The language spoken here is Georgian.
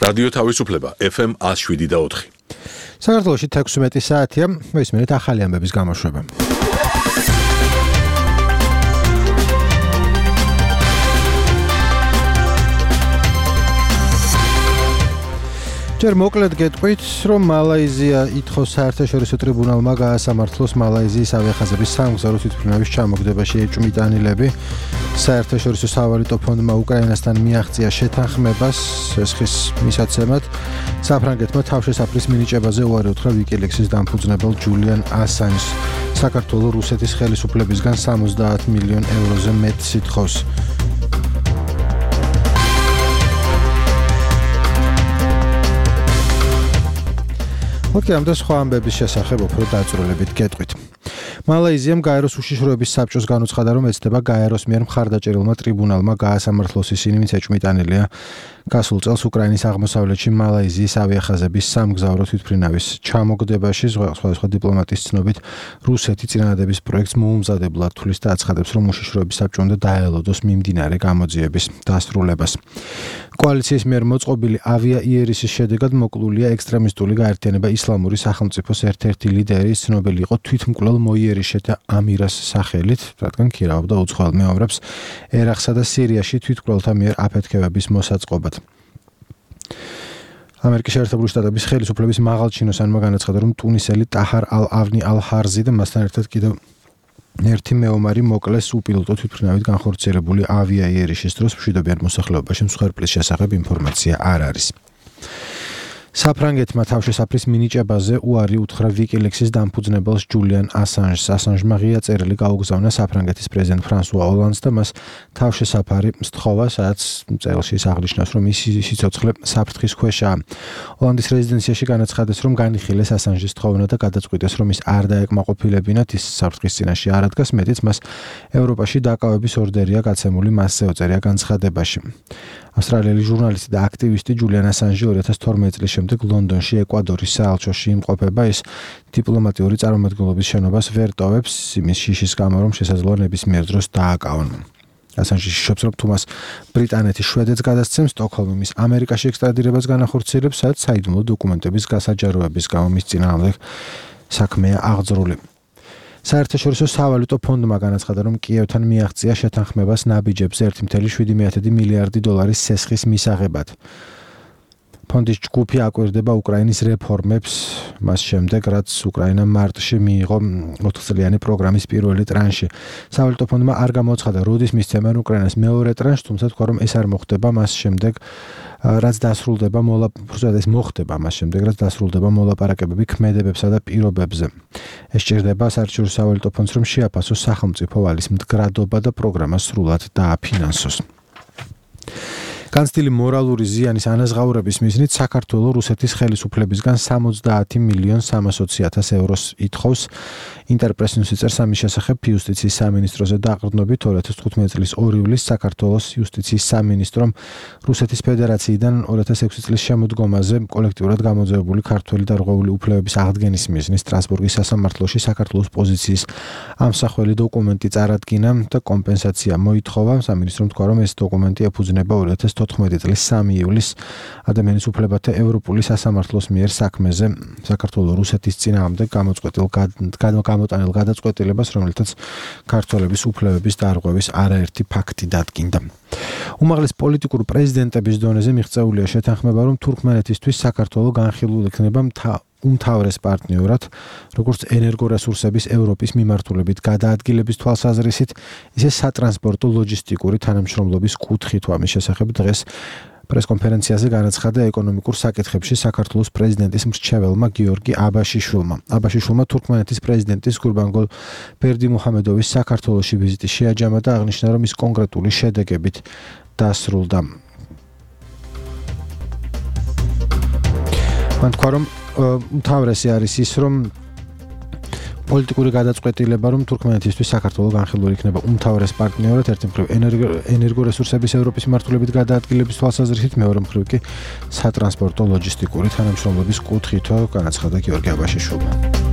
რადიო თავისუფლება FM 107.4. საქართველოში 16 საათია, მისმენთ ახალი ამბების გამოშვება. ჯერ მოკლედ გეტყვით, რომ მალაიზია ითხოვს საერთაშორისო ტრიბუნალმა გაასამართლოს მალაიზიის ავიახაზების სამგზავრო თვითმფრინავის ჩამოგდებაში ეჭვმიტანილები. საერთაშორისო სავალუტო ფონდმა უკრაინასთან მიაღწია შეთანხმებას ესხის მისაცემად. საფრანგეთმა თავშესაფრის მინიჭებაზე უარი უთხრა ვიკილექსის დამფუძნებელ ჯულიან ასანჟს. საქართველოს რუსეთის ხელისუფლებისგან 70 მილიონ ევროზე მეტს ითხოვს. ამ და სხვა ამბების შესახებ უფრო დაწვრილებით გეტყვით. მალაიზიამ გაეროს უშიშროების საბჭოს განუცხადა, რომ ეცდება გაეროს მიერ მხარდაჭერილმა ტრიბუნალმა გაასამართლოს ისინი, ვინც ეჭვმიტანილია გასულ წელს უკრაინის აღმოსავლეთში მალაიზიის ავიახაზების სამგზავრო თვითმფრინავის ჩამოგდებაში. სხვადასხვა დიპლომატის ცნობით, რუსეთი წინადადების პროექტს მოუმზადებლად თვლის და აცხადებს, რომ უშიშროების საბჭო უნდა დაელოდოს მიმდინარე გამოძიების დასრულებას. კოალიციის მიერ მოწყობილი ავიაიერისის შედეგად მოკლულია ექსტრემისტული გაერთიანება ისლამური სახელმწიფოს ერთ-ერთი ლიდერი, ცნობილი იყო თვითმკვლელ მოიერიშეთა ამირას სახელით, რადგან ქირავდა უცხოელ მეომრებს ერაყსა და სირიაში თვითმკვლელთა მიერ აფეთქებების მოსაწყობად. ამერიკის შეერთებული შტატების ხელისუფლების მაღალჩინოსანმა განაცხადა, რომ ტუნისელი ტაჰარ ალ-ავნი ალ-ჰარზი და მასთან ერთად კიდევ ერთი მეომარი მოკლეს უპილოტო თვითმფრინავით განხორციელებული ავიაიერიშის დროს. მშვიდობიან მოსახლეობაში მსხვერპლის შესახებ ინფორმაცია არ არის. საფრანგეთმა თავშესაფრის მინიჭებაზე უარი უთხრა ვიკილექსის დამფუძნებელს ჯულიან ასანჟს. ასანჟმა ღია წერილი გაუგზავნა საფრანგეთის პრეზიდენტ ფრანსუა ოლანდს და მას თავშესაფარი სთხოვა, სადაც წერილში აღნიშნავს, რომ ის სიცოცხლე საფრთხის ქვეშაა. ოლანდის რეზიდენციაში განაცხადეს, რომ განიხილეს ასანჟის თხოვნა და გადაწყვიტეს, რომ ის არ დაეკმაყოფილებინათ, ის საფრთხის წინაშე არ ადგას, მეტიც მას ევროპაში დაკავების ორდერია გაცემული, მასზე უწერია განცხადებაში. ავსტრალიელი ჟურნალისტი და აქტივისტი ჯულიან ასანჟი 2012 წლის შემდეგ ლონდონში ეკვადორის საელჩოში იმყოფება. ის დიპლომატიური წარმომადგენლობის შენობას ვერ ტოვებს იმის შიშის გამო, რომ შესაძლოა ნებისმიერ დროს დააკავონ. ასანჟი შიშობს, რომ თუ მას ბრიტანეთის შვედეთს გადასცემს, სტოკჰოლმი მის ამერიკაში ექსტრადირებას განახორციელებს, სადაც საიდუმლო დოკუმენტების გასაჯაროების გამო მის წინააღმდეგ საქმეა აღძრული. საერთაშორისო სავალუტო ფონდმა განაცხადა, რომ კიევთან მიაღწია შეთანხმებას ნაბიჯებზე 1.7 მილიარდი დოლარის სესხის მისაღებად. ფონდის ჯგუფი აკვირდება უკრაინის რეფორმებს, მას შემდეგ, რაც უკრაინამ მარტში მიიღო 4 წლიანი პროგრამის პირველი ტრანში. სავალუტო ფონდმა არ გამოაცხადა, როდის მისცემენ უკრაინას მეორე ტრანშს, თუმცა თქვა, რომ ეს არ მოხდება მას შემდეგ, რაც დასრულდება მოლაპარაკებები ქმედებებსა და პირობებზე. ეს სჭირდება საერთაშორისო სავალუტო ფონდს, რომ შეაფასოს სახელმწიფო ვალის მდგრადობა და პროგრამა სრულად დააფინანსოს. განცდილი მორალური ზიანის ანაზღაურების მიზნით საქართველოს რუსეთის ხელისუფლებისგან 70 მილიონ 300.000 ევროს ითხოვს. ინტერპრესს იწერს ამის შესახებ იუსტიციის სამინისტროზე დაყრდნობით 2015 წლის 2 ივლისს საქართველოს იუსტიციის სამინისტრომ რუსეთის ფედერაციიდან 2006 წლის შემოდგომაზე კოლექტიურად გამოძიებული ქართველი დარღვეული უფლებების აღდგენის მიზნით სტრასბურგის სასამართლოში საქართველოს პოზიციის ამსახველი დოკუმენტი წარადგინა და კომპენსაცია მოითხოვა. სამინისტრომ თქვა, რომ ეს დოკუმენტი ეფუძნება 2014 წლის 3 ივლისს ადამიანის უფლებათა ევროპული სასამართლოს მიერ საქმეზე საქართველოს რუსეთის წინააღმდეგ გამოტანილ გადაწყვეტილებას, რომელთაც ქართველების უფლებების დარღვევის არაერთი ფაქტი დადგინდა. უმაღლეს პოლიტიკურ პრეზიდენტების დონეზე მიღწეულია შეთანხმება, რომ თურქმენეთისთვის საქართველო განხილულ იქნება უმთავრეს პარტნიორად, როგორც ენერგორესურსების ევროპის მიმართულებით გადაადგილების თვალსაზრისით, ისე სატრანსპორტო ლოჯისტიკური თანამშრომლობის კუთხით. ამის შესახებ დღეს პრესკონფერენციაზე განაცხადა ეკონომიკურ საკითხებში საქართველოს პრეზიდენტის მრჩეველმა გიორგი აბაშიშვილმა. აბაშიშვილმა თურქმენეთის პრეზიდენტის გურბანგულ ბერდიმუჰამედოვის საქართველოში ვიზიტი შეაჯამა და აღნიშნა, რომ ის კონკრეტული შედეგებით დასრულდა. მან თქვა, რომ უმთავრესი არის ის, რომ პოლიტიკური გადაწყვეტილება, რომ თურქმენეთისთვის საქართველო განხილული იქნება უმთავრეს პარტნიორად, ერთი მხრივ ენერგორესურსების ევროპის მიმართულებით გადაადგილების თვალსაზრისით, მეორე მხრივ კი სატრანსპორტო ლოჯისტიკური თანამშრომლობის კუთხით, განაცხადა გიორგი აბაშიშვილმა.